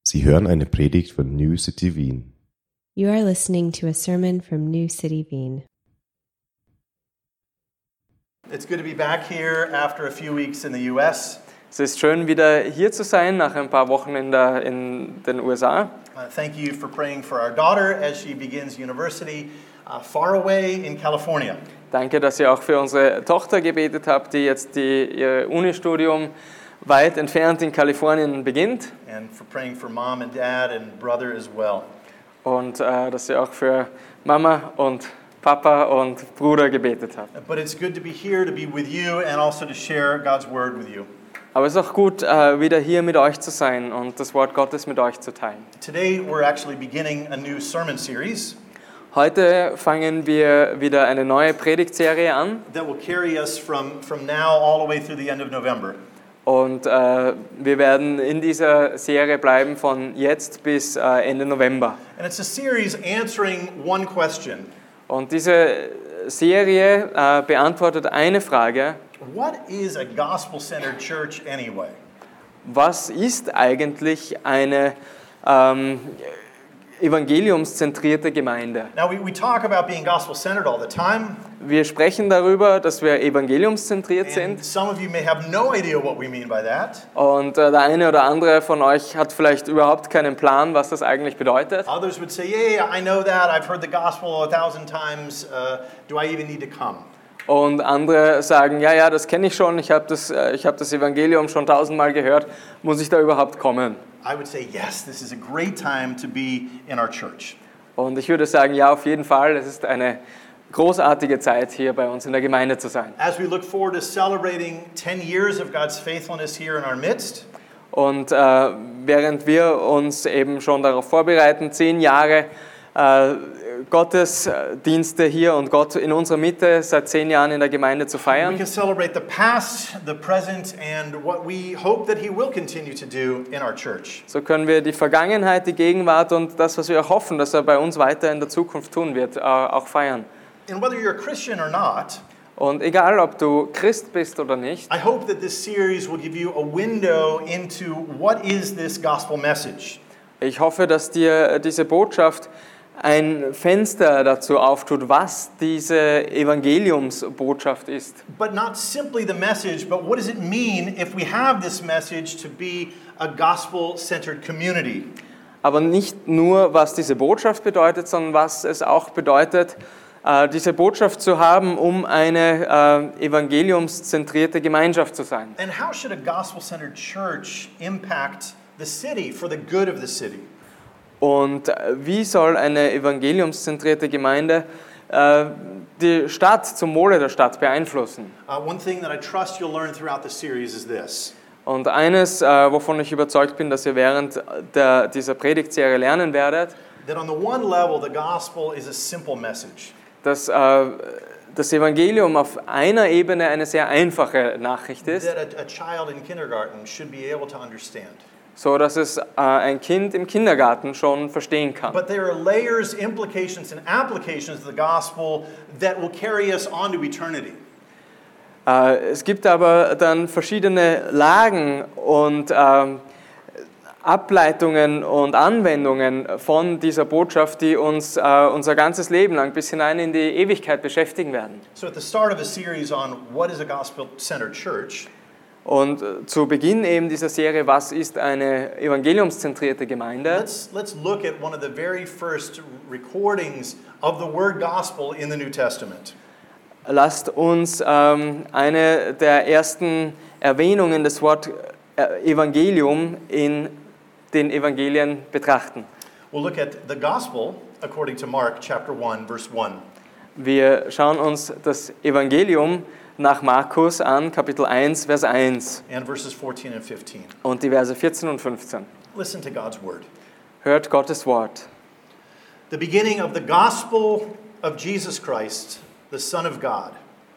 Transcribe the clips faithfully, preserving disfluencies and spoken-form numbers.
Sie hören eine Predigt von New City Wien. You are listening to a sermon from New City Wien. It's good to be back here after a few weeks in the U S. Es ist schön, wieder hier zu sein, nach ein paar Wochen in, der, in den U S A. Uh, thank you for praying for our daughter as she begins university uh, far away in California. Danke, dass ihr auch für unsere Tochter gebetet habt, die jetzt die, ihr Unistudium weit entfernt in Kalifornien beginnt. And for praying for mom and dad and brother as well. Und äh, dass ihr auch für Mama und Papa und Bruder gebetet habt. But it's good to be here, to be with you, and also to share God's word with you. Aber es ist auch gut, äh, wieder hier mit euch zu sein und das Wort Gottes mit euch zu teilen. Today we're actually beginning a new sermon series Heute fangen wir wieder eine neue Predigtserie an that will carry us from, from now all the way through the end of November. und äh, wir werden in dieser Serie bleiben von jetzt bis äh, Ende November. And it's a series answering one question. Und diese Serie äh, beantwortet eine Frage: What is a gospel-centered church anyway? Was ist eigentlich eine ähm, evangeliumszentrierte Gemeinde? Now, we, we talk about being gospel-centered all the time. Wir sprechen darüber, dass wir evangeliumszentriert And sind. some of you may have no idea what we mean by that. Und äh, der eine oder andere von euch hat vielleicht überhaupt keinen Plan, was das eigentlich bedeutet. Others would say, yeah, yeah, I know that. I've heard the gospel a thousand times. Uh, do I even need to come? Und andere sagen, ja, ja, das kenne ich schon, ich habe das, äh, ich hab das Evangelium schon tausendmal gehört, muss ich da überhaupt kommen? I would say, yes, this is a great time to be in our church. Und ich würde sagen, ja, auf jeden Fall, es ist eine großartige Zeit, hier bei uns in der Gemeinde zu sein. As we look forward to celebrating ten years of God's faithfulness here in our midst, Und äh, während wir uns eben schon darauf vorbereiten, zehn Jahre äh, Gottesdienste hier und Gott in unserer Mitte seit zehn Jahren in der Gemeinde zu we feiern, can celebrate the past, the present, and what we hope that He will continue to do in our church. so können wir die Vergangenheit, die Gegenwart und das, was wir auch hoffen, dass er bei uns weiter in der Zukunft tun wird, äh, auch feiern. And whether you're a Christian or not, Und egal, ob du Christ bist oder nicht, I hope that this series will give you a window into what is this gospel message. ich hoffe, dass dir diese Botschaft ein Fenster dazu auftut, was diese Evangeliumsbotschaft ist. But not simply the message, but what does it mean if we have this message to be a gospel-centered community? Aber nicht nur, was diese Botschaft bedeutet, sondern was es auch bedeutet, äh, diese Botschaft zu haben, um eine äh, evangeliumszentrierte Gemeinschaft zu sein. And how should a gospel-centered church impact the city for the good of the city? Und äh, wie soll eine evangeliumszentrierte Gemeinde äh, die Stadt zum Wohle der Stadt beeinflussen? Uh, one thing that I trust you'll learn throughout the series is this. Und eines, äh, wovon ich überzeugt bin, dass ihr während der, dieser Predigtserie lernen werdet, That on the one level, the gospel is a simple message. dass äh, das Evangelium auf einer Ebene eine sehr einfache Nachricht ist, That a, a child in kindergarten should be able to understand. so dass es äh, ein Kind im Kindergarten schon verstehen kann. But there are layers, implications, and applications of the gospel that will carry us on to eternity. Äh, es gibt aber dann verschiedene Lagen und ähm, Ableitungen und Anwendungen von dieser Botschaft, die uns äh, unser ganzes Leben lang bis hinein in die Ewigkeit beschäftigen werden. So at the start of a series on what is a gospel-centered church, Und äh, zu Beginn eben dieser Serie, was ist eine evangeliumszentrierte Gemeinde? let's, let's look at one of the very first recordings of the word gospel in the New Testament. Lasst uns ähm, eine der ersten Erwähnungen des Wort äh, Evangelium in den Evangelien betrachten. We'll look at the gospel according to Mark chapter one, verse one. Wir schauen uns das Evangelium nach Markus an, Kapitel eins, Vers eins And verses fourteen and fifteen. und die Verse vierzehn und fünfzehn. Listen to God's word. Hört Gottes Wort. The beginning of the gospel of Jesus Christ, the Son of God.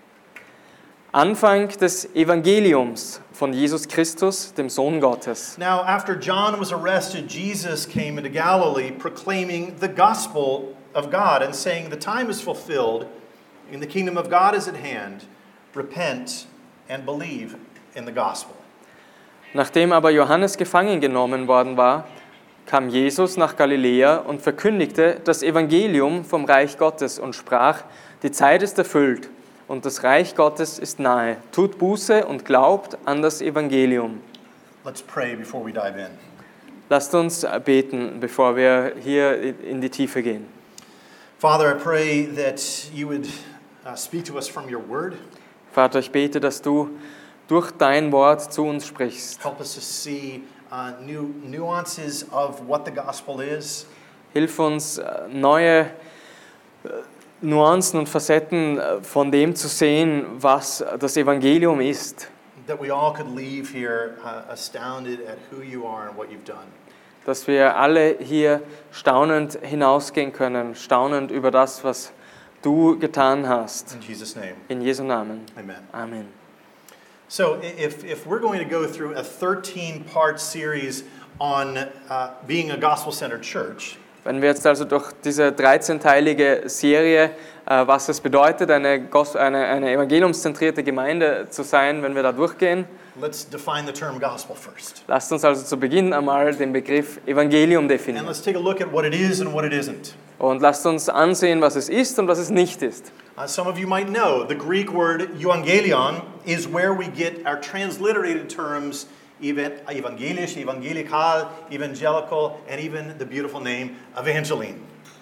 Anfang des Evangeliums von Jesus Christus, dem Sohn Gottes. Now, after John was arrested, Jesus came into Galilee proclaiming the gospel of God and saying, "The time is fulfilled, and the kingdom of God is at hand. Repent and believe in the gospel." Nachdem aber Johannes gefangen genommen worden war, kam Jesus nach Galiläa und verkündigte das Evangelium vom Reich Gottes und sprach, die Zeit ist erfüllt und das Reich Gottes ist nahe. Tut Buße und glaubt an das Evangelium. Let's pray before we dive in. Lasst uns beten, bevor wir hier in die Tiefe gehen. Father, I pray that you would uh, speak to us from your word. Vater, ich bete, dass du durch dein Wort zu uns sprichst. Help us to see uh, new nuances of what the gospel is. Hilf uns, neue Nuancen und Facetten von dem zu sehen, was das Evangelium ist. That we all could leave here uh, astounded at who you are and what you've done. Dass wir alle hier staunend hinausgehen können, staunend über das, was du getan hast. In Jesus' name, In Jesu Namen. amen. Amen. So if, if we're going to go through a thirteen-part series on uh, being a gospel-centered church, Wenn wir jetzt also durch diese dreizehnteilige Serie, äh, was es bedeutet, eine, Gos- eine, eine evangeliumszentrierte Gemeinde zu sein, wenn wir da durchgehen, let's define the term gospel first. lasst uns also zu Beginn einmal den Begriff Evangelium And definieren. let's take a look at what it is and what it isn't. Und lasst uns ansehen, was es ist und was es nicht ist. Uh, some of you might know the Greek word euangelion is where we get our transliterated terms even evangelisch, evangelikal, evangelical, and even the beautiful name Evangeline.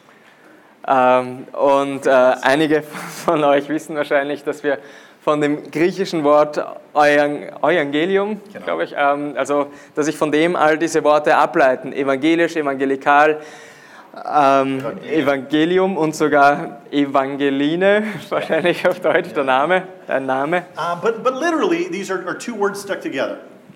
Ähm, und äh, einige von euch wissen wahrscheinlich, dass wir von dem griechischen Wort Euang- Evangelium, Genau. glaube ich, ähm, also dass ich von dem all diese Worte ableiten, evangelisch, evangelikal, ähm, Evangelium und sogar Evangeline, wahrscheinlich auf Deutsch der Name, ein Name. Uh, but, but literally, these are, are two words stuck together.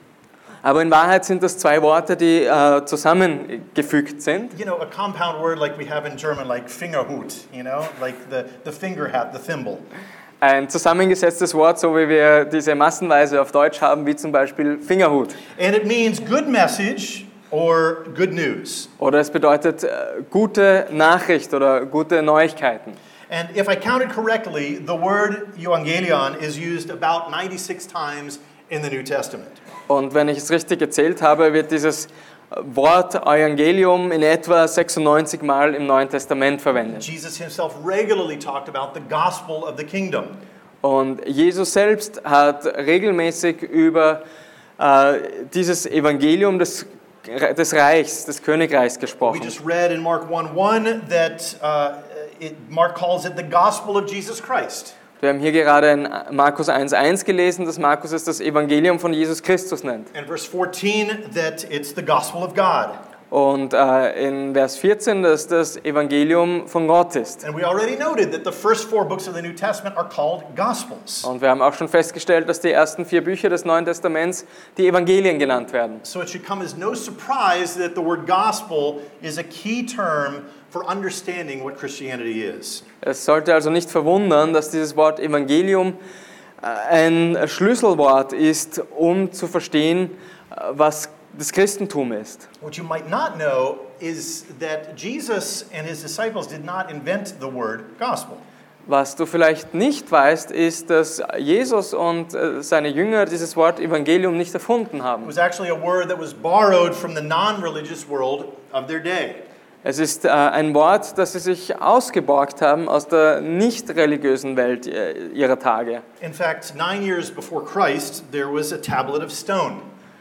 Aber in Wahrheit sind das zwei Worte, die äh, zusammengefügt sind. You know, a compound word like we have in German, like Fingerhut, you know, like the, the finger hat, the thimble. Ein zusammengesetztes Wort, so wie wir diese massenweise auf Deutsch haben, wie zum Beispiel Fingerhut. And it means good message or good news. Oder es bedeutet äh, gute Nachricht oder gute Neuigkeiten. And if I counted correctly, the word euangelion is used about ninety-six times in the New Testament. Und wenn ich es richtig gezählt habe, wird dieses Wort Evangelium in etwa sechsundneunzig Mal im Neuen Testament verwendet. Jesus himself regularly talked about the gospel of the kingdom. Und Jesus selbst hat regelmäßig über äh, dieses Evangelium des, des Reichs, des Königreichs We gesprochen. just read in Mark one one that uh, it, Mark calls it the gospel of Jesus Christ. Wir haben hier gerade in Markus eins eins gelesen, dass Markus es das Evangelium von Jesus Christus nennt. And verse fourteen that it's the gospel of God. Und äh, in Vers vierzehn, dass das Evangelium von Gott ist. And we already noted that the first four books of the New Testament are called gospels. Und wir haben auch schon festgestellt, dass die ersten vier Bücher des Neuen Testaments die Evangelien genannt werden. So it should come as no surprise that the word gospel is a key term for understanding what Christianity is. Es sollte also nicht verwundern, dass dieses Wort Evangelium äh, ein Schlüsselwort ist, um zu verstehen, äh, was das Christentum ist. What you might not know is that Jesus and his disciples did not invent the word gospel. Was du vielleicht nicht weißt, ist, dass Jesus und äh, seine Jünger dieses Wort Evangelium nicht erfunden It haben. was actually a word that was borrowed from the non-religious world of their day. Es ist äh, ein Wort, das sie sich ausgeborgt haben aus der nicht religiösen Welt äh, ihrer Tage. In fact, nine years before Christ, there was a tablet of stone.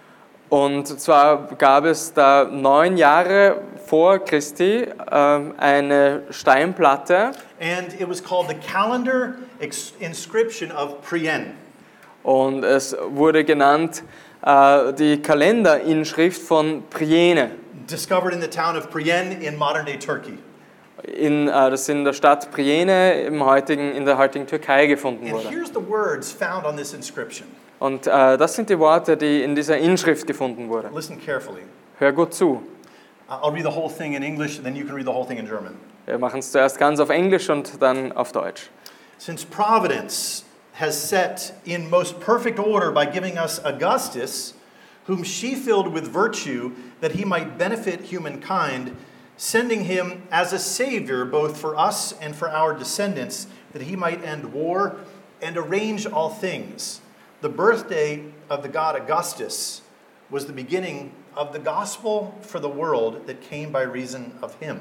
Und zwar gab es da neun Jahre vor Christi ähm, eine Steinplatte And it was called the calendar ex- inscription of Priene. und es wurde genannt äh, die Kalenderinschrift von Priene. Discovered in the town of Priene in modern-day Turkey. In, äh, das in der Stadt Priene im heutigen, in der heutigen Türkei gefunden And wurde. here's the words found on this inscription. Und äh, das sind die Worte, die in dieser Inschrift gefunden wurden. Listen carefully. Hör gut zu. Uh, I'll read the whole thing in English, and then you can read the whole thing in German. Wir machen es zuerst ganz auf Englisch und dann auf Deutsch. Since providence has set in most perfect order by giving us Augustus, whom she filled with virtue, that he might benefit humankind, sending him as a savior both for us and for our descendants, that he might end war and arrange all things. The birthday of the god Augustus was the beginning of the gospel for the world that came by reason of him.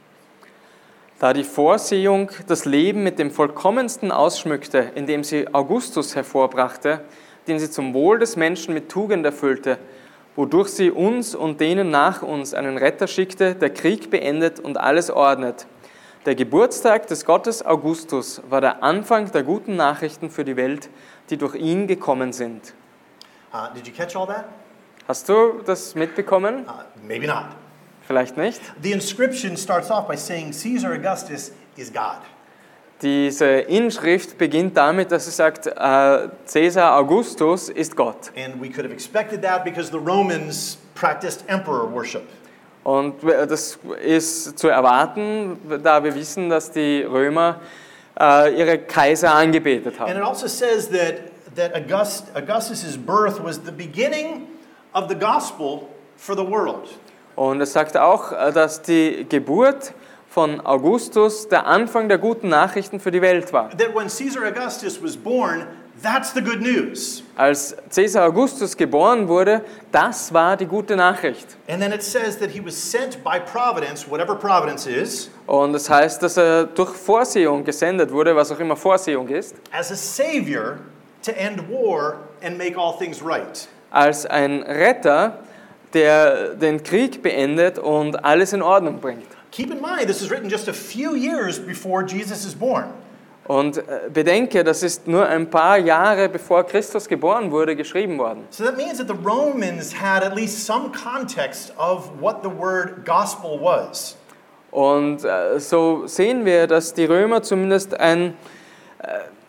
Da die Vorsehung das Leben mit dem Vollkommensten ausschmückte, indem sie Augustus hervorbrachte, den sie zum Wohl des Menschen mit Tugend erfüllte, wodurch sie uns und denen nach uns einen Retter schickte, der Krieg beendet und alles ordnet. Der Geburtstag des Gottes Augustus war der Anfang der guten Nachrichten für die Welt, die durch ihn gekommen sind. Uh, did you catch all that? Hast du das mitbekommen? Uh, maybe not. Vielleicht nicht. The inscription starts off by saying Caesar Augustus is God. Diese Inschrift beginnt damit, dass sie sagt, äh, Caesar Augustus ist Gott. And we could have expected that because the Romans practiced emperor worship. Und das ist zu erwarten, da wir wissen, dass die Römer äh, ihre Kaiser angebetet And it haben. also says that, that August, Augustus' birth was the beginning of the gospel for the world. Und es sagt auch, äh, dass die Geburt von Augustus der Anfang der guten Nachrichten für die Welt war. That when Caesar Augustus was born, that's the good news. Als Caesar Augustus geboren wurde, das war die gute Nachricht. And then it says that he was sent by providence, whatever providence is, Und das heißt, dass er durch Vorsehung gesendet wurde, was auch immer Vorsehung ist, as a savior to end war and make all things right. als ein Retter, der den Krieg beendet und alles in Ordnung bringt. Keep in mind, this is written just a few years before Jesus is born. Und äh, bedenke, das ist nur ein paar Jahre bevor Christus geboren wurde, geschrieben worden. So that means that the Romans had at least some context of what the word gospel was. Und äh, so sehen wir, dass die Römer zumindest ein, äh,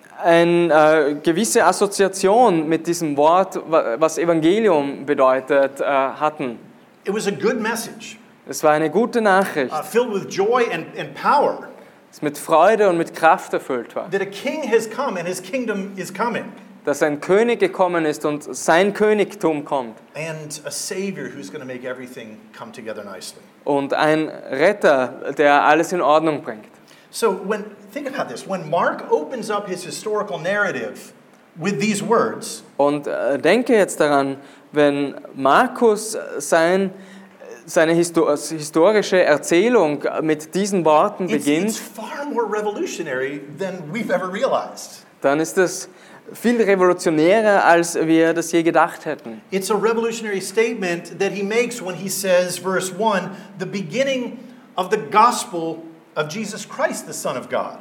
eine äh, gewisse Assoziation mit diesem Wort, wa- was Evangelium bedeutet, äh, hatten. It was a good message, Es war eine gute Nachricht, uh, filled with joy and, and power, das mit Freude und mit Kraft erfüllt war. that a king has come and his kingdom is coming, Dass ein König gekommen ist und sein Königtum kommt. and a savior who's going to make everything come together nicely. Und ein Retter, der alles in Ordnung bringt. So when think about this, when Mark opens up his historical narrative with these words, Und äh, denke jetzt daran, wenn Markus sein, seine histo- historische Erzählung mit diesen Worten it's, it's beginnt, far more revolutionary than we've ever realized. dann ist es viel revolutionärer, als wir das je gedacht hätten. It's a revolutionary statement that he makes when he says, verse one, the beginning of the gospel of Jesus Christ, the Son of God.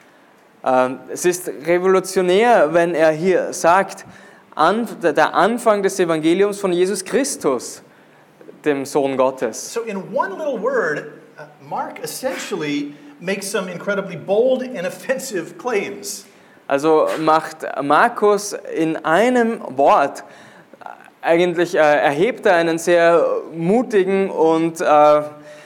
Ähm, Es ist revolutionär, wenn er hier sagt, an, der Anfang des Evangeliums von Jesus Christus, dem Sohn Gottes. So in one little word, uh, Mark essentially makes some incredibly bold and offensive claims. Also macht Markus in einem Wort, eigentlich äh, erhebt er einen sehr mutigen und äh,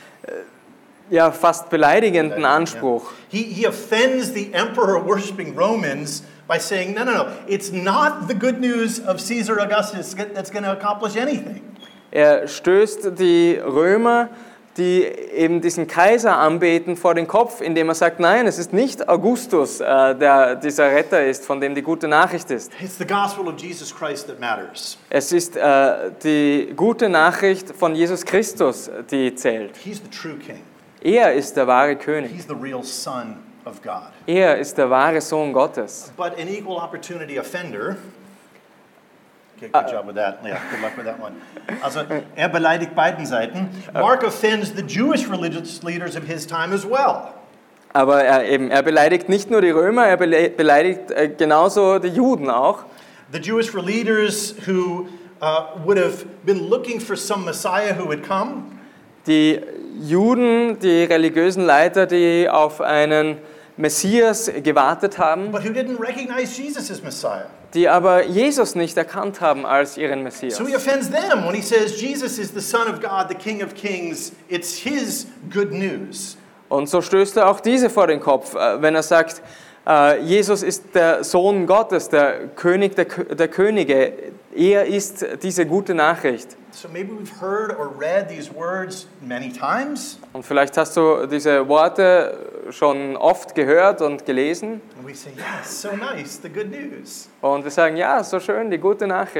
ja, fast beleidigenden Anspruch. He, he offends the emperor-worshipping Romans by saying, no, no, no, it's not the good news of Caesar Augustus that's going to accomplish anything. Er stößt die Römer, die eben diesen Kaiser anbeten, vor den Kopf, indem er sagt, nein, es ist nicht Augustus, äh, der dieser Retter ist, von dem die gute Nachricht ist. It's the gospel of Jesus Christ that matters. Es ist äh, die gute Nachricht von Jesus Christus, die zählt. He's the true king. Er ist der wahre König. He's the real son of God. Er ist der wahre Sohn Gottes. But an equal opportunity offender. Okay, good job with that. Yeah, good luck with that one. Also, er beleidigt beiden Seiten. Mark offends the Jewish religious leaders of his time as well. Aber er, eben, er beleidigt nicht nur die Römer, er bele- beleidigt äh, genauso die Juden auch. The Jewish leaders who uh, would have been looking for some Messiah who would come. Die Juden, die religiösen Leiter, die auf einen Messias gewartet haben, but who didn't recognize Jesus as Messiah. die aber Jesus nicht erkannt haben als ihren Messias. So he offends them when he says Jesus is the Son of God, the King of Kings. It's his good news. Und so stößt er auch diese vor den Kopf, äh, wenn er sagt, äh, Jesus ist der Sohn Gottes, der König der, Kö- der Könige. Er ist diese gute Nachricht. So maybe we've heard or read these words many times, Und vielleicht hast du diese Worte schon oft gehört und gelesen. and we say, yes, so nice, the good news. Und wir sagen, ja, so schön, die gute Nachricht.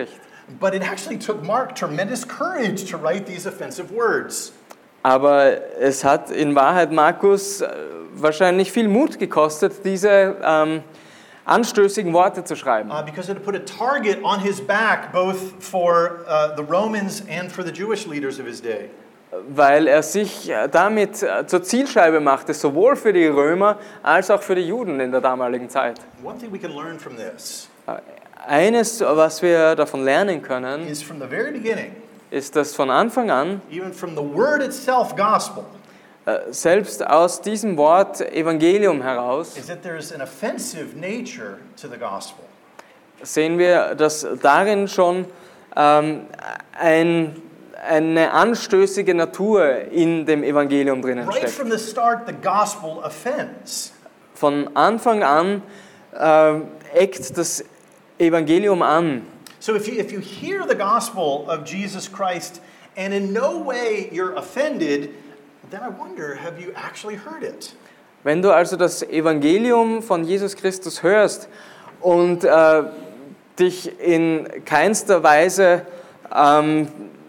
But it actually took Mark tremendous courage to write these offensive words. Aber es hat in Wahrheit Markus äh, wahrscheinlich viel Mut gekostet, diese ähm, anstößigen Worte zu schreiben. Uh, because it put a target on his back both for uh, the Romans and for the Jewish leaders of his day. Weil er sich damit zur Zielscheibe machte, sowohl für die Römer als auch für die Juden in der damaligen Zeit. One thing we can learn from this Eines, was wir davon lernen können, is from the very beginning, ist, dass von Anfang an, even from the word itself, gospel, selbst aus diesem Wort Evangelium heraus, is that there's an offensive nature to the gospel. sehen wir, dass darin schon ähm, ein, eine anstößige Natur in dem Evangelium drinnen Right steckt. from the start, the gospel offends. Von Anfang an äh, eckt das Evangelium an. So if you, if you hear the gospel of Jesus Christ and in no way you're offended, then I wonder, have you actually heard it? Wenn du also das Evangelium von Jesus Christus hörst und äh, dich in keinster Weise ähm,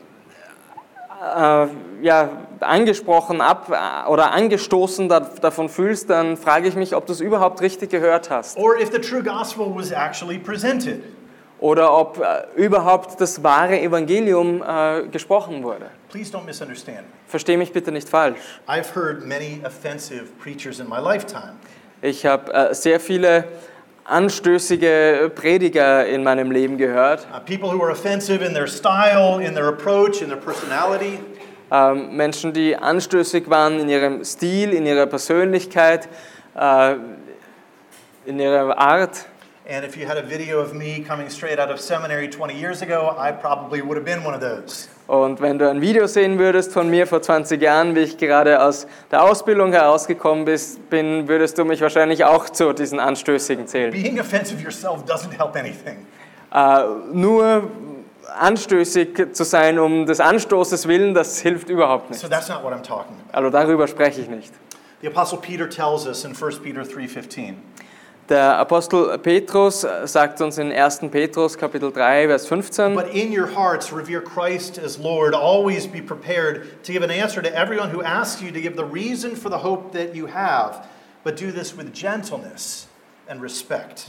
äh, ja, angesprochen ab oder angestoßen da, davon fühlst, dann frage ich mich, ob du es überhaupt richtig gehört hast. Or if the true gospel was actually presented. Oder ob äh, überhaupt das wahre Evangelium äh, gesprochen wurde. Please don't misunderstand me. Versteh mich bitte nicht falsch. I've heard many offensive preachers in my lifetime. Ich habe äh, sehr viele anstößige Prediger in meinem Leben gehört. Uh, people who are offensive in their style, in their approach, in their personality. Ähm, Menschen, die anstößig waren in ihrem Stil, in ihrer Persönlichkeit, äh, in ihrer Art. And if you had a video of me coming straight out of seminary twenty years ago, I probably would have been one of those. Und wenn du ein Video sehen würdest von mir vor zwanzig Jahren, wie ich gerade aus der Ausbildung herausgekommen bin, würdest du mich wahrscheinlich auch zu diesen Anstößigen zählen. Being offensive yourself doesn't help anything. Äh, nur anstößig zu sein um des Anstoßes willen, das hilft überhaupt nicht. So that's not what I'm talking about. Also darüber spreche ich nicht. The Apostle Peter tells us in First Peter three fifteen. Der Apostel Petrus sagt uns in ersten Petrus Kapitel drei, Vers fünfzehn: But in your hearts revere Christ as Lord. Always be prepared to give an answer to everyone who asks you to give the reason for the hope that you have. But do this with gentleness and respect.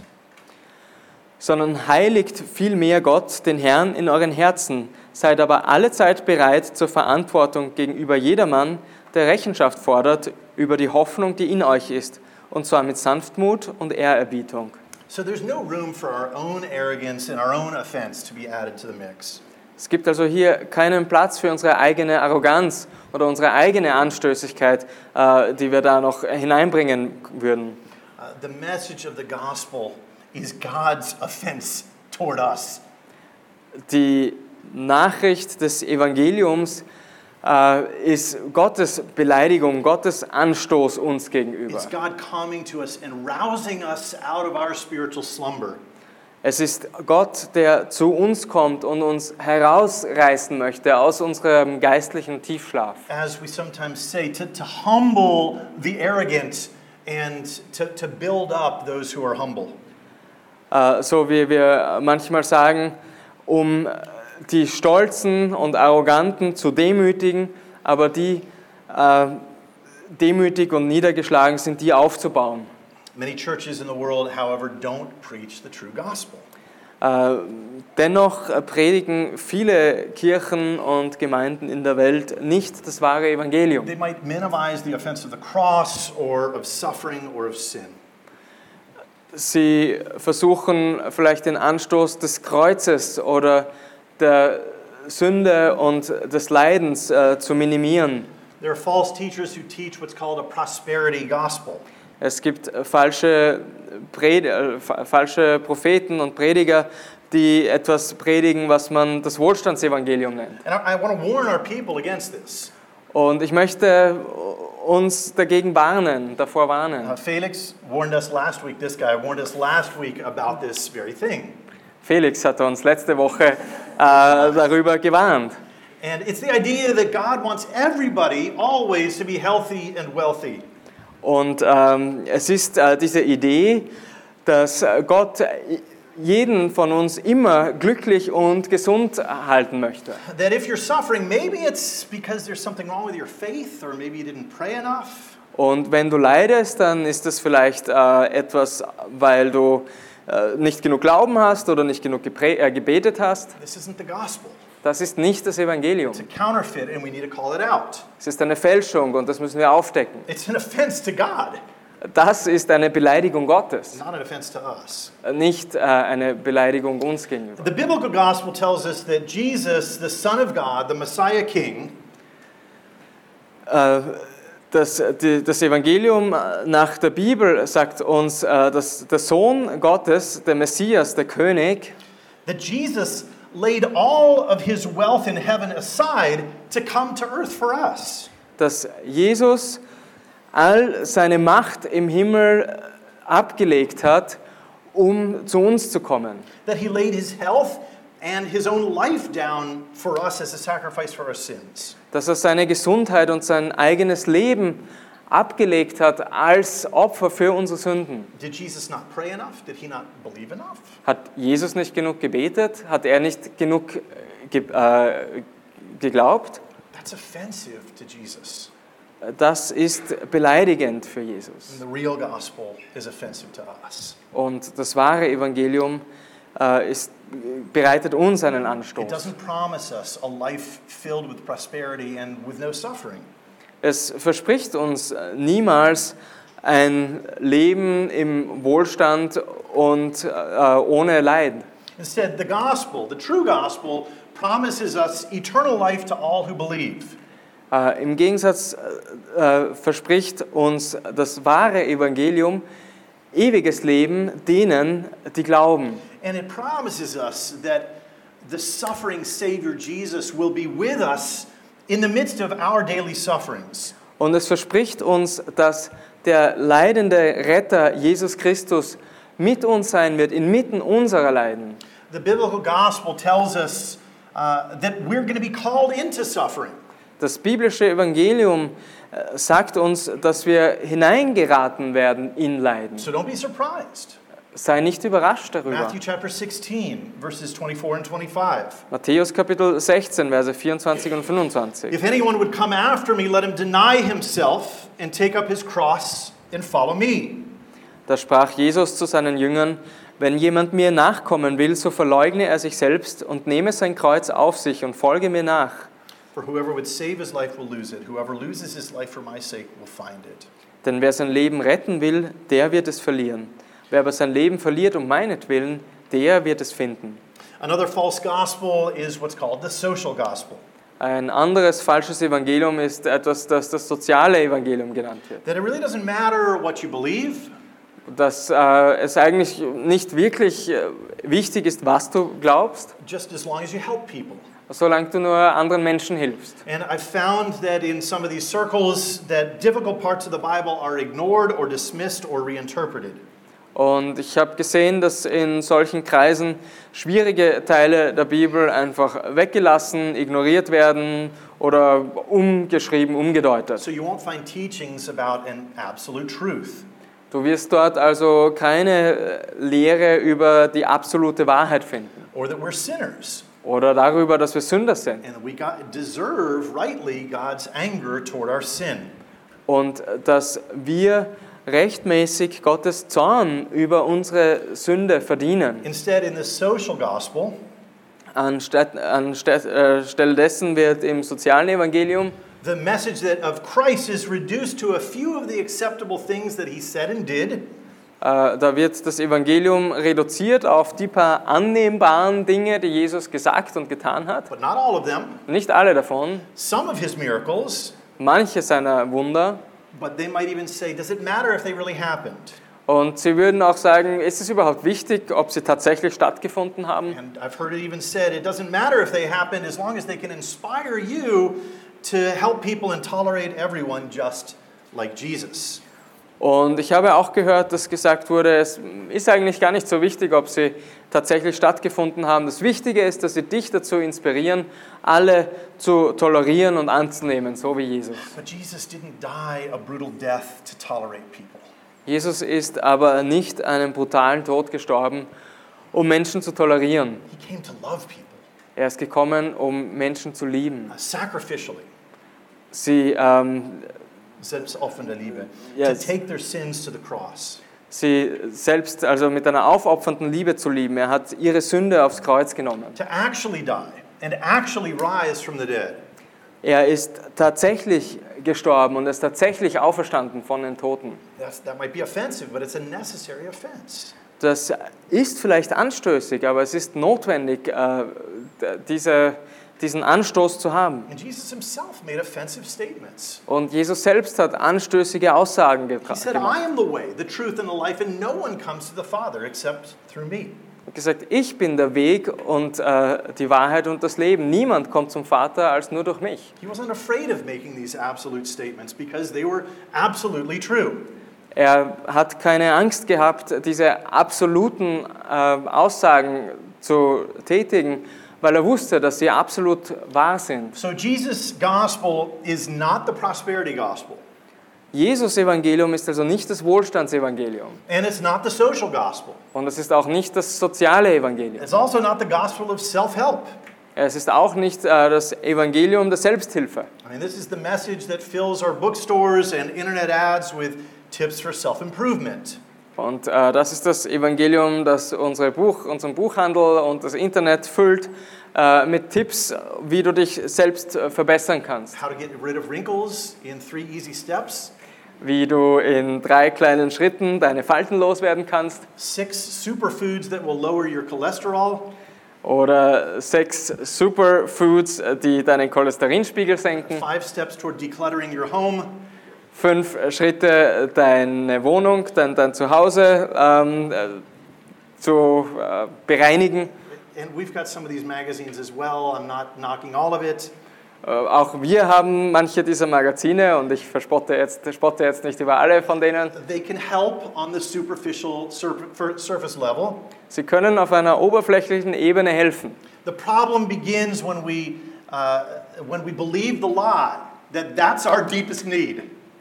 Sondern heiligt vielmehr Gott, den Herrn, in euren Herzen. Seid aber allezeit bereit zur Verantwortung gegenüber jedermann, der Rechenschaft fordert über die Hoffnung, die in euch ist. Und zwar mit Sanftmut und Ehrerbietung. So there's no room for our own arrogance and our own offense to be added to the mix. Es gibt also hier keinen Platz für unsere eigene Arroganz oder unsere eigene Anstößigkeit, äh, die wir da noch hineinbringen würden. Uh, the message of the gospel is God's offense toward us. Die Nachricht des Evangeliums Uh, ist Gottes Beleidigung, Gottes Anstoß uns gegenüber. It's God coming to us and rousing us out of our spiritual slumber. Es ist Gott, der zu uns kommt und uns herausreißen möchte aus unserem geistlichen Tiefschlaf. As we sometimes say, to, to humble the arrogant and to, to build up those who are humble. Uh, so wie wir manchmal sagen, um die Stolzen und Arroganten zu demütigen, aber die äh, demütig und niedergeschlagen sind, die aufzubauen. Many churches in the world, however, don't preach the true gospel. Äh, dennoch predigen viele Kirchen und Gemeinden in der Welt nicht das wahre Evangelium. They might minimize the offense of the cross or of suffering or of sin. Sie versuchen vielleicht den Anstoß des Kreuzes oder der Sünde und des Leidens äh, zu minimieren. There are false teachers who teach what's called a prosperity gospel. Es gibt falsche, Pred- äh, falsche Propheten und Prediger, die etwas predigen, was man das Wohlstandsevangelium nennt. And I, I want to warn our people against this. Und ich möchte uns dagegen warnen, davor warnen. Uh, Felix warned us last week, this guy warned us last week about this very thing. Felix hat uns letzte Woche äh, darüber gewarnt. And it's the idea that God wants everybody always to be healthy and wealthy. Und ähm, es ist äh, diese Idee, dass Gott jeden von uns immer glücklich und gesund halten möchte. That if you're suffering, maybe it's because there's something wrong with your faith, or maybe you didn't pray enough. Und wenn du leidest, dann ist das vielleicht äh, etwas, weil du äh, nicht genug Glauben hast oder nicht genug geprä- äh, gebetet hast. This isn't the gospel. Das ist nicht das Evangelium. It's a counterfeit, and we need to call it out. Es ist eine Fälschung und das müssen wir aufdecken. It's an offense to God, Das ist eine Beleidigung Gottes, not an offense to us. nicht äh, eine Beleidigung uns gegenüber. The biblical gospel tells us that Jesus, the Son of God, the Messiah King, Äh, das, die, das Evangelium nach der Bibel sagt uns, äh, dass der Sohn Gottes, der Messias, der König, that Jesus laid all of his wealth in heaven aside to come to earth for us. dass Jesus all seine Macht im Himmel abgelegt hat, um zu uns zu kommen. That he laid his health and his own life down for us as a sacrifice for our sins. Dass er seine Gesundheit und sein eigenes Leben abgelegt hat als Opfer für unsere Sünden. Did Jesus not pray enough? Did he not believe enough? Hat Jesus nicht genug gebetet? Hat er nicht genug ge äh, geglaubt? That's offensive to Jesus. Das ist beleidigend für Jesus. And the real gospel is offensive to us. Und das wahre Evangelium äh, ist, bereitet uns einen It Anstoß. doesn't promise us a life filled with prosperity and with no suffering. Es verspricht uns niemals ein Leben im Wohlstand und äh, ohne Leid. Instead, the gospel, the true gospel, promises us eternal life to all who believe. Äh, Im Gegensatz äh, verspricht uns das wahre Evangelium ewiges Leben denen, die glauben. And it promises us that the suffering Savior Jesus will be with us in the midst of our daily sufferings. Und es verspricht uns, dass der leidende Retter Jesus Christus mit uns sein wird, inmitten unserer Leiden. The biblical gospel tells us uh, that we're going to be called into suffering. Das biblische Evangelium äh, sagt uns, dass wir hineingeraten werden in Leiden. So don't be surprised. Sei nicht überrascht darüber. Matthew chapter sixteen, verses twenty-four and twenty-five. Matthäus Kapitel sechzehn, Verse vierundzwanzig und fünfundzwanzig. If anyone would come after me, let him deny himself and take up his cross and follow me. Da sprach Jesus zu seinen Jüngern: Wenn jemand mir nachkommen will, so verleugne er sich selbst und nehme sein Kreuz auf sich und folge mir nach. For whoever would save his life will lose it. Whoever loses his life for my sake will find it. Denn wer sein Leben retten will, der wird es verlieren. Wer aber sein Leben verliert um meinetwillen, der wird es finden. Another false gospel is what's called the social gospel. Ein anderes falsches Evangelium ist etwas, das das soziale Evangelium genannt wird. That it really doesn't matter what you believe, Dass äh, es eigentlich nicht wirklich äh, wichtig ist, was du glaubst, just as long as you help people. solange du nur anderen Menschen hilfst. And I've found that in some of these circles that difficult parts of the Bible are ignored or dismissed or reinterpreted. Und ich habe gesehen, dass in solchen Kreisen schwierige Teile der Bibel einfach weggelassen, ignoriert werden oder umgeschrieben, umgedeutet. So you won't find teachings about an absolute truth. Du wirst dort also keine Lehre über die absolute Wahrheit finden Or that we're sinners. oder darüber, dass wir Sünder sind And we got, deserve rightly God's anger toward our sin. und dass wir rechtmäßig Gottes Zorn über unsere Sünde verdienen. Instead, in the social gospel, Anstatt, anstelle äh, dessen wird im sozialen Evangelium the message that of Christ is reduced to a few of the acceptable things that he said and did. Äh, da wird das Evangelium reduziert auf die paar annehmbaren Dinge, die Jesus gesagt und getan hat. But not all of them. Nicht alle davon, Some of his miracles, manche seiner Wunder. but they might even say, does it matter if they really happened? Und sie würden auch sagen, ist es überhaupt wichtig, ob sie tatsächlich stattgefunden haben? And I've heard it even said, it doesn't matter if they happened as long as they can inspire you to help people and tolerate everyone just like Jesus. Und ich habe auch gehört, dass gesagt wurde, es ist eigentlich gar nicht so wichtig, ob sie tatsächlich stattgefunden haben. Das Wichtige ist, dass sie dich dazu inspirieren, alle zu tolerieren und anzunehmen, so wie Jesus. But Jesus didn't die a brutal death to tolerate people. Jesus ist aber nicht einen brutalen Tod gestorben, um Menschen zu tolerieren. He came to love people, Er ist gekommen, um Menschen zu lieben. uh, sacrificially, Sie, ähm, selbstoffernde Liebe, Yes. to take their sins to the cross. sie selbst also mit einer aufopfernden Liebe zu lieben. Er hat ihre Sünde aufs Kreuz genommen. To actually die and actually rise from the dead. Er ist tatsächlich gestorben und ist tatsächlich auferstanden von den Toten. That's, that might be offensive, but it's a necessary offense. Das ist vielleicht anstößig, aber es ist notwendig, äh, diese, diesen Anstoß zu haben. And Jesus himself made offensive statements. Und Jesus selbst hat anstößige Aussagen He getra- said, gemacht. I am the way, the truth, and the life, and no one comes to the Father except through me. Er hat gesagt, ich bin der Weg und äh, die Wahrheit und das Leben. Niemand kommt zum Vater als nur durch mich. He wasn't afraid of making these absolute statements because they were absolutely true. Er hat keine Angst gehabt, diese absoluten äh, Aussagen zu tätigen, weil er wusste, dass sie absolut wahr sind. So Jesus' gospel is not the prosperity gospel, Jesus Evangelium ist also nicht das Wohlstandsevangelium and it's not the social gospel. und es ist auch nicht das soziale Evangelium. It's also not the gospel of self-help. Es ist auch nicht äh, das Evangelium der Selbsthilfe. I mean, this is the message that fills our bookstores and internet ads with tips for self-improvement. Und äh, das ist das Evangelium, das unsere Buch, unseren Buchhandel und das Internet füllt äh, mit Tipps, wie du dich selbst äh, verbessern kannst. How to get rid of wrinkles in three easy steps. Wie du in drei kleinen Schritten deine Falten loswerden kannst. Six superfoods that will lower your cholesterol. Oder sechs Superfoods, die deinen Cholesterinspiegel senken. Five steps toward decluttering your home. Fünf Schritte, deine Wohnung, dein, dein Zuhause ähm, äh, zu äh, bereinigen. And we've got some of these magazines as well. I'm not knocking all of it. Äh, auch wir haben manche dieser Magazine und ich verspotte jetzt, spotte jetzt nicht über alle von denen. They can help on the superficial sur- surface level. Sie können auf einer oberflächlichen Ebene helfen. The problem begins when we, uh, when we believe the lie that that's our deepest need.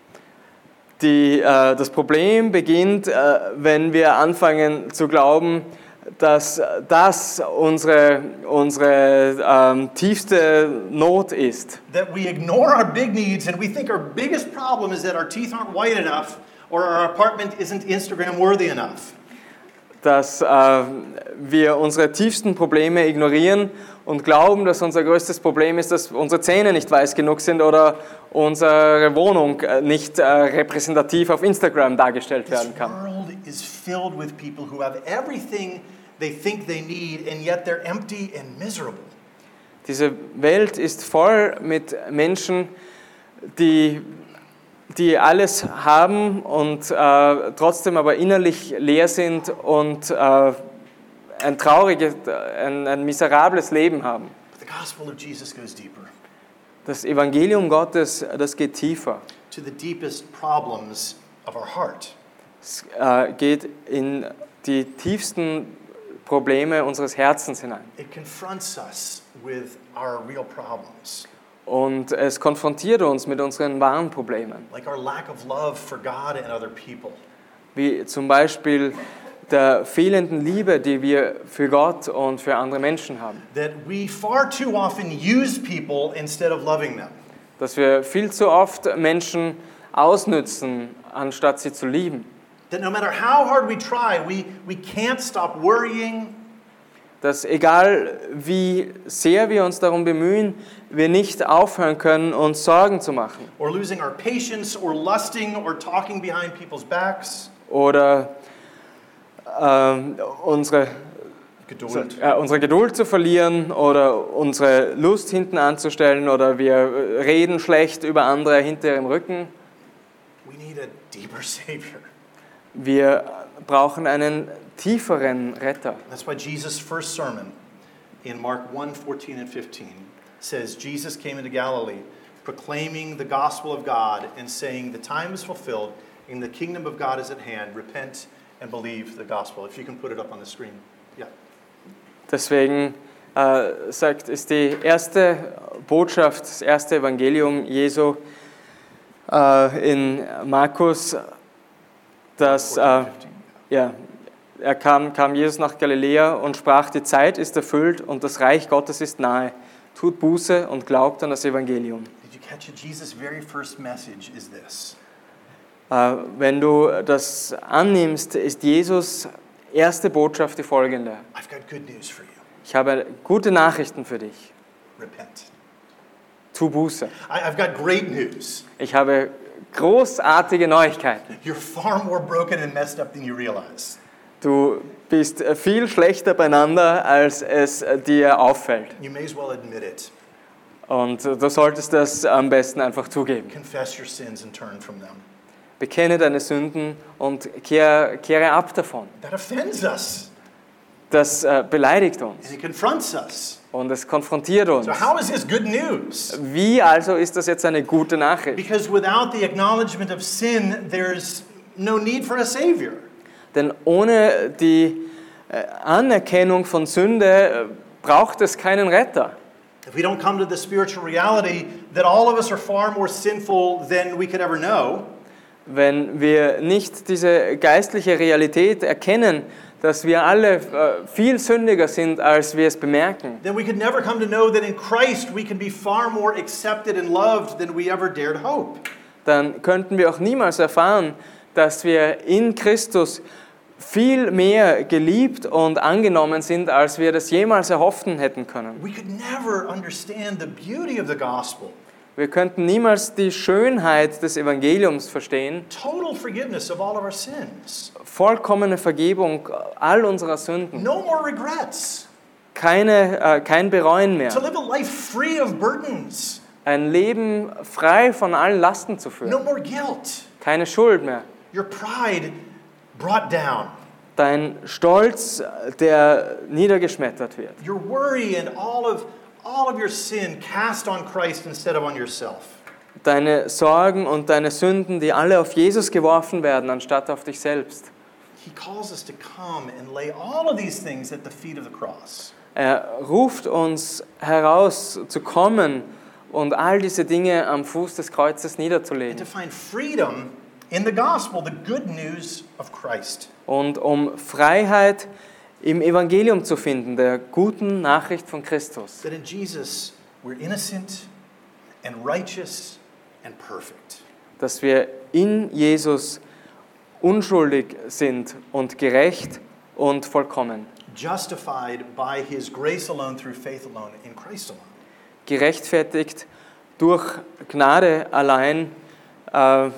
Die, äh, das Problem beginnt, äh, wenn wir anfangen zu glauben, dass das unsere, unsere ähm, tiefste Not ist. That we ignore our big needs and we think our biggest problem is that our teeth aren't white enough or our apartment isn't Instagram worthy enough. Dass äh, wir unsere tiefsten Probleme ignorieren und glauben, dass unser größtes Problem ist, dass unsere Zähne nicht weiß genug sind oder unsere Wohnung nicht äh, repräsentativ auf Instagram dargestellt werden This kann. world is filled with people who have everything they think they need and yet they're empty and miserable. Diese Welt ist voll mit Menschen, die, die alles haben und äh, trotzdem aber innerlich leer sind und äh, ein trauriges, ein, ein miserables Leben haben. But the gospel of Jesus goes deeper Das Evangelium Gottes, das geht tiefer. to the deepest problems of our heart. Es äh, geht in die tiefsten Probleme unseres Herzens hinein. It confronts us with our real problems, Und es konfrontiert uns mit unseren wahren Problemen, like our lack of love for God and other people. wie zum Beispiel der fehlenden Liebe, die wir für Gott und für andere Menschen haben. That we far too often use people instead of loving them. Dass wir viel zu oft Menschen ausnützen, anstatt sie zu lieben. That no matter how hard we try, we, we can't stop worrying, Dass egal wie sehr wir uns darum bemühen, wir nicht aufhören können, uns Sorgen zu machen. or losing our patience, or lusting, or talking behind people's backs. Oder ähm, unsere, Geduld. äh, unsere Geduld zu verlieren oder unsere Lust hinten anzustellen oder wir reden schlecht über andere hinter ihrem Rücken. We need a deeper Savior. Wir brauchen einen tieferen Retter. That's why Jesus' first sermon in Mark one, fourteen and fifteen says, Jesus came into Galilee proclaiming the gospel of God and saying, the time is fulfilled and the kingdom of God is at hand. Repent and believe the gospel. If you can put it up on the screen. Yeah. Deswegen äh, sagt, ist die erste Botschaft, das erste Evangelium Jesu äh, in Markus, dass, äh, fourteen, fifteen. ja, er kam, kam Jesus nach Galiläa und sprach, die Zeit ist erfüllt und das Reich Gottes ist nahe. Tut Buße und glaubt an das Evangelium. Did you catch it? Jesus' very first message is this. Äh, wenn du das annimmst, ist Jesus erste Botschaft die folgende. I've got good news for you. Ich habe gute Nachrichten für dich. Repent. Tu Buße. I, I've got great news. Ich habe großartige Neuigkeiten. You're far more broken and messed up than you realize. Du bist viel schlechter beieinander, als es dir auffällt. You may as well admit it. Und du solltest das am besten einfach zugeben. Confess your sins and turn from them. Bekenne deine Sünden und kehre, kehre ab davon. That offends us. Das äh, beleidigt And uns it confronts us. und es konfrontiert uns. So how is this good news? Wie also ist das jetzt eine gute Nachricht? Because without the acknowledgement of sin, there's no need for a savior. Denn ohne die äh, Anerkennung von Sünde äh, braucht es keinen Retter. If we don't come to the spiritual reality that all of us are far more sinful than we could ever know, Wenn wir nicht diese geistliche Realität erkennen, dass wir alle äh, viel sündiger sind, als wir es bemerken, then we could never come to know that in Christ we can be far more accepted and loved than we ever dared hope. dann könnten wir auch niemals erfahren, dass wir in Christus viel mehr geliebt und angenommen sind, als wir das jemals erhoffen hätten können. We could never understand the beauty of the gospel. Wir könnten niemals die Schönheit des Evangeliums verstehen, Total forgiveness of all of our sins. vollkommene Vergebung all unserer Sünden, No more regrets. keine, äh, kein Bereuen mehr, To live a life free of burdens. ein Leben frei von allen Lasten zu No führen, more guilt. keine Schuld mehr. Your pride brought down. Dein Stolz, der niedergeschmettert wird. Your worry and all of all of your sin cast on Christ instead of on yourself. Deine Sorgen und deine Sünden, die alle auf Jesus geworfen werden, anstatt auf dich selbst. He calls us to come and lay all of these things at the feet of the cross. Er ruft uns heraus, zu kommen und all diese Dinge am Fuß des Kreuzes And to niederzulegen. find freedom in the gospel, the good news of Christ. Und um Freiheit im Evangelium zu finden, der guten Nachricht von Christus. That in Jesus we're innocent and righteous and perfect. Dass wir in Jesus unschuldig sind und gerecht und vollkommen. Justified by his grace alone through faith alone in Christ alone. Gerechtfertigt durch Gnade allein. Äh,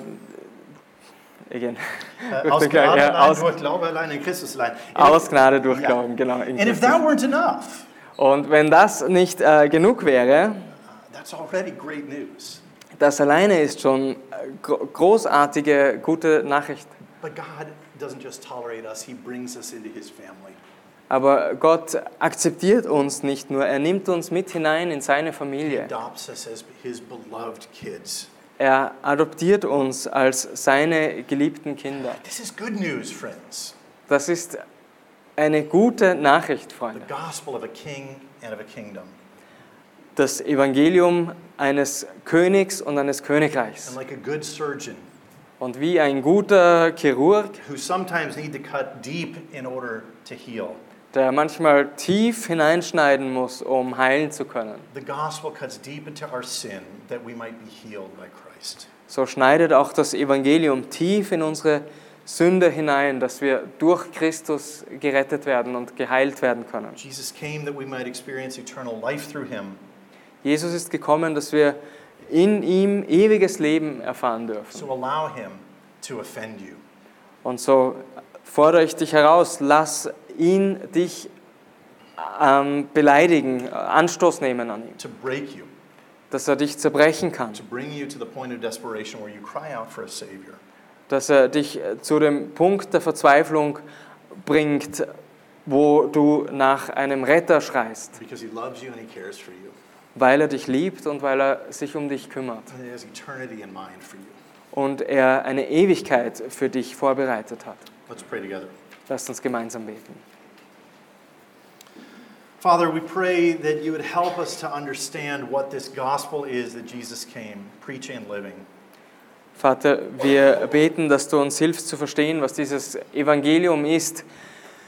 again. Äh, aus Durch- Gnade ja, allein, aus- durch Glaube allein, in Christus allein. And Aus if- Gnade durch Ja. Glauben, genau. in And if Christus. that weren't enough, Und wenn das nicht äh, genug wäre, that's already great news. das alleine ist schon äh, gro- großartige, gute Nachricht. But God doesn't just tolerate us, he brings us into his family. Aber Gott akzeptiert uns nicht nur, er nimmt uns mit hinein in seine He Familie. adopts us as his beloved kids. Er adoptiert uns als seine geliebten Kinder. This is good news, friends. Das ist eine gute Nachricht, The Freunde. gospel of a king and of a kingdom. Das Evangelium eines Königs und eines Königreichs. And like a good surgeon Und wie ein guter Chirurg, who sometimes need to cut deep in order to heal, der manchmal tief hineinschneiden muss, um heilen zu können, the gospel cuts deep into our sin that we might be healed by Christ. so schneidet auch das Evangelium tief in unsere Sünde hinein, dass wir durch Christus gerettet werden und geheilt werden können. Jesus came that we might experience eternal life through him. Jesus ist gekommen, dass wir in ihm ewiges Leben erfahren dürfen. So allow him to offend you. Und so fordere ich dich heraus, lass ihn dich ähm, beleidigen, Anstoß nehmen an ihm, To break you, dass er dich zerbrechen kann, to bring you to the point of desperation where you cry out for a Savior. dass er dich zu dem Punkt der Verzweiflung bringt, wo du nach einem Retter schreist, Because he loves you and he cares for you. weil er dich liebt und weil er sich um dich kümmert And he has eternity in mind for you. und er eine Ewigkeit für dich vorbereitet hat. Let's pray together. Lasst uns gemeinsam beten. Father, we pray that you would help us to understand what this gospel is that Jesus came preaching and living. Vater, wir beten, dass du uns hilfst zu verstehen, was dieses Evangelium ist,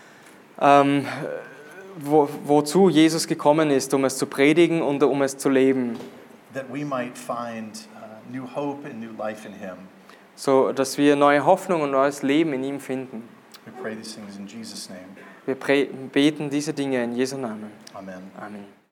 ähm, wo, wozu Jesus gekommen ist, um es zu predigen und um es zu leben. that we might find uh, new hope and new life in him. So dass wir neue Hoffnung und neues Leben in ihm finden. We pray these things in Jesus' name. Wir pre- beten diese Dinge in Jesu Namen. Amen. Amen.